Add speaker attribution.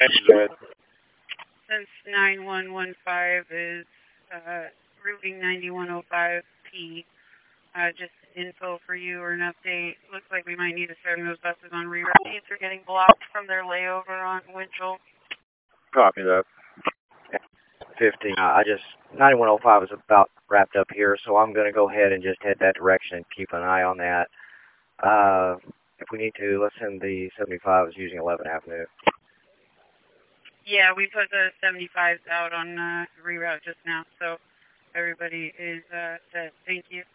Speaker 1: Since 9115 is routing 9105P, just info for you or an update. Looks like we might need to start those buses on reroute. Seats are getting blocked from their layover on Winchell.
Speaker 2: Copy that. 15. 9105 is about wrapped up here, so I'm going to go ahead and just head that direction and keep an eye on that. If we need to, let's send the 75 is using 11th Avenue.
Speaker 1: Yeah, we put the 75s out on reroute just now, so everybody is set. Thank you.